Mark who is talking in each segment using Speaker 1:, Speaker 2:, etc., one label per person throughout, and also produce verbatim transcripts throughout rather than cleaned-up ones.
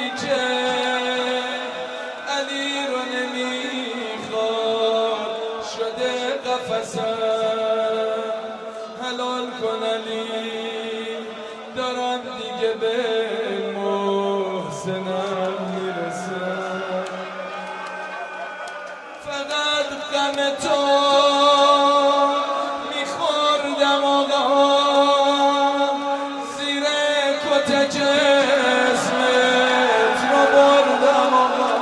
Speaker 1: که علی رو نمیخواد شده قفسم حلال کن علی دارم دیگه به محسنم میرسم فقط غم تو میخوردم آقا زیر کتک اسمت رو بردم آقا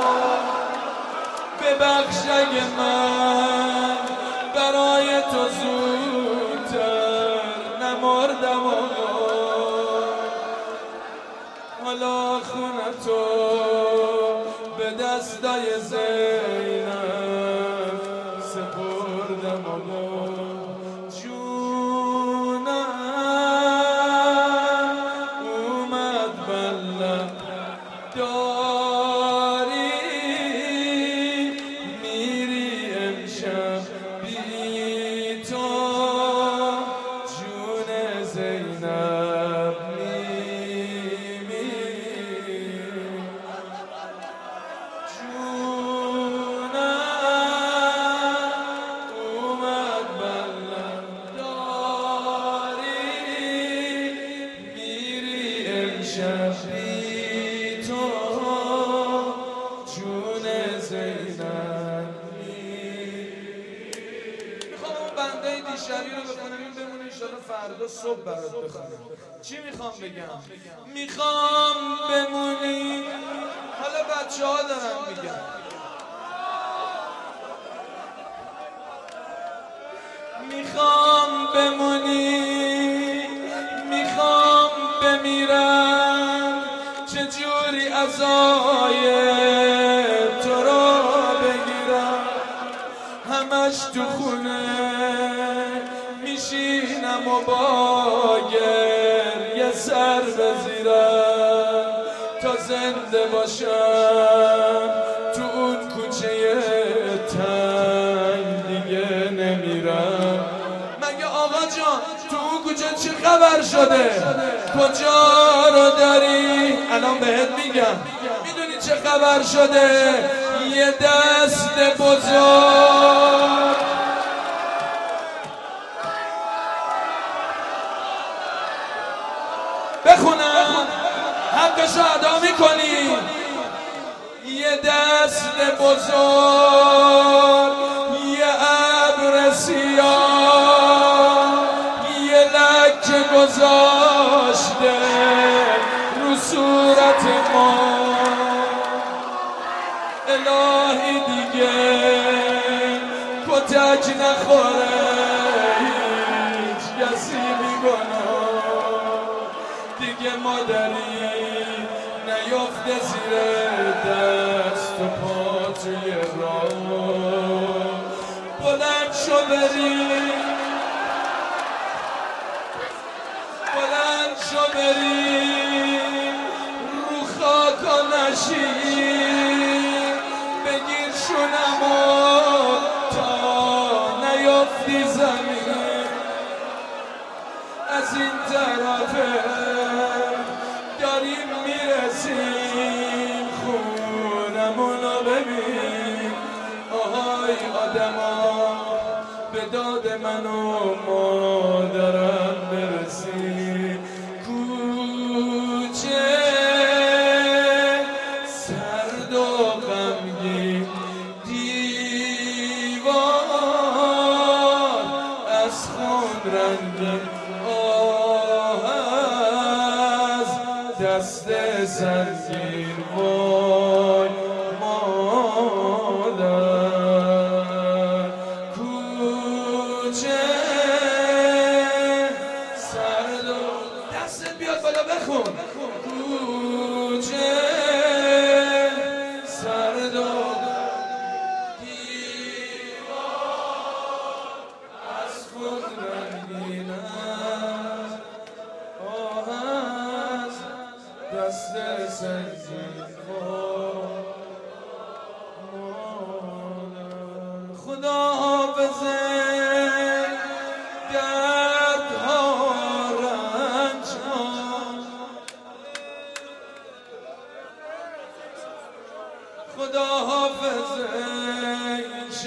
Speaker 1: ببخش اگه من برای تو زودتر نمردم آقا حالا خونه تو به دستای زینب سپردم آقا جونم اومد بلم داری میری امشب بی تو جون زینب میمیری جونم اومد بلم داری میری امشب بی تو جون زینب میخوام اون بنده دیشبی رو بخونم این بمونه انشالله فردا صبح برات بخونم چی میخوام بگم؟ میخوام بمونی حالا بچه ها دارن میگن میخوام بمونی میخوام بمیرم چجوری عزای تو رو بگیرم همش تو خونه میشینم و با گریه سر بزیرم تا زنده باشم تو اون کوچه تنگ دیگه نمیرم مگه آقا جان تو اون کوچه چه خبر شده کجا رو داری الان بهت میگم میدونی چه خبر شده یه دست بزرگ بخونم حقشو ادا میکنی یه دست بزرگ یه ابر سیاه یه لکه گذاشته رو صورت ما الهی دیگه کتک نخوره هیچ کسی میگناه دیگه مادری نیافته زیر دست و پا توی راه بلند شو بری بلند شو بری رو خاکا نشی بگیر شونمو تا نیافتی زمین از این طرفه داریم میرسیم خونمونو ببین آهای آدما به داد من و مادرم برسیم کوچه سرد و غمگین دیوار از خون رنگین دست سنگین وای مادر کوچه سرد و دستت بیاد بالا بخون کوچه سرد و دیوار از خود رنگین است آه است دست سنگین خدا حافظه دردها رنج ها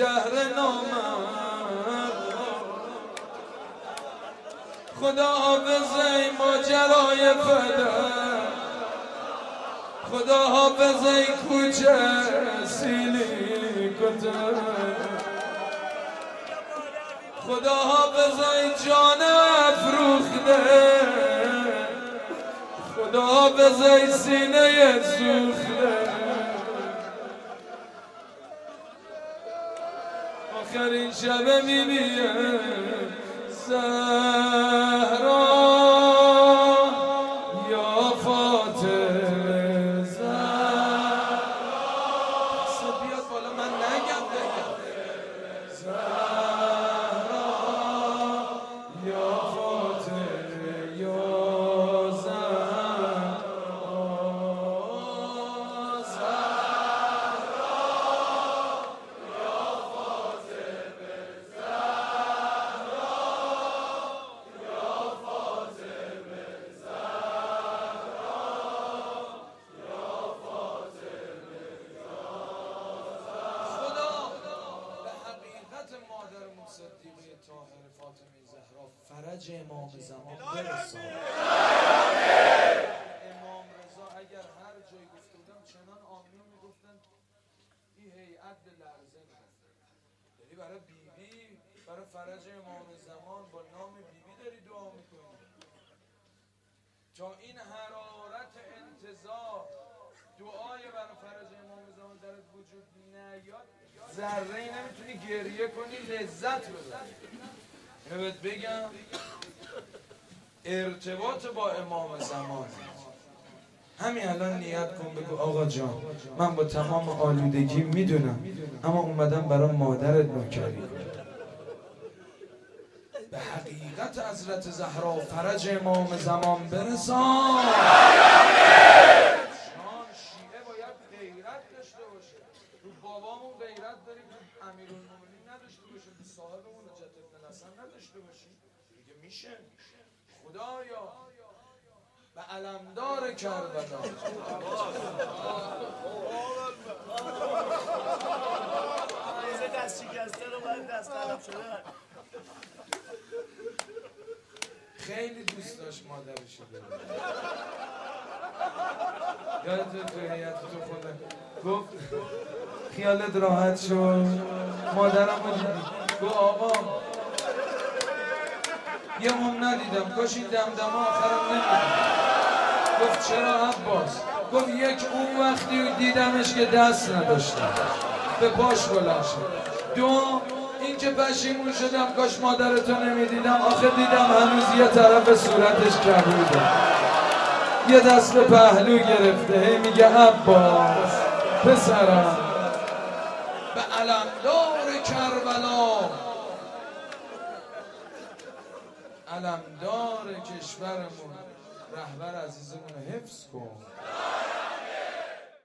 Speaker 1: شهر نامرد. خدا حافظ ای ماجرای پدر، خدا حافظ ای کوچه سیلی کتر، خدا حافظ ای جان افروخته، خدا حافظ ای سینه سوخته. آخرین شب میبیه زهرا یا فاطمه زهرا. صد بیاد بالا من نگم بگم زهرا یا فاطمه یا زهرا زهرا یا فاطمه زهرا یا فاطمه زهرا یا فاطمه زهرا. خدا به حقیقت مادرمون صدیقه طاهر فاطمه زهرا فرج امام زمان برساند. امام رضا اگر هر جای گفته بودم چنان آمین میگفتن این هیئت به لرزه می‌رفت. یعنی برای بیبی، برای فرج امام زمان با نام بیبی داری دعا میکنی تا این حرارت انتظار دعای برای فرج امام زمان درت وجود نیاد ذره ای نمیتونی گریه کنی لذت ببری. اینو بهت بگم ارتباط با امام زمان. همین الان نیت کن بگو آقا جان من با تمام آلودگی میدونم اما اومدم برای مادرت نوکری کنم. به حقیقت حضرت زهرا فرج امام زمان برسان. شان شیعه باید غیرت داشته باشه. رو بابامون غیرت داریم، امیرالمومنین نداشته باشه، رو صاحبمون حجت ابن الحسن نداشته باشیم. میگه میشه خدایا به علمدار کربلا
Speaker 2: دست شکسته رو باید دست طرف شده.
Speaker 1: خیلی دوست داشت مادرشو ببینه. یادت تو هیئت تو خونه گفت خیالت راحت شد مادرم رو دیدی. گفت آقا یه هم ندیدم کاش این دمدمه آخرم نمیدیم. گفت چرا عباس؟ گفت یک اون وقتی دیدمش که دست نداشتم به پاش بلند شد. دو این که پشیمون شدم کاش مادرتو نمیدیدم آخه دیدم هنوز یه طرف صورتش کبوده یه دست به پهلو گرفته هی میگه عباس پسرم به علمدار کربلا علمدار کشورمون رهبر عزیزمون حفظ کن.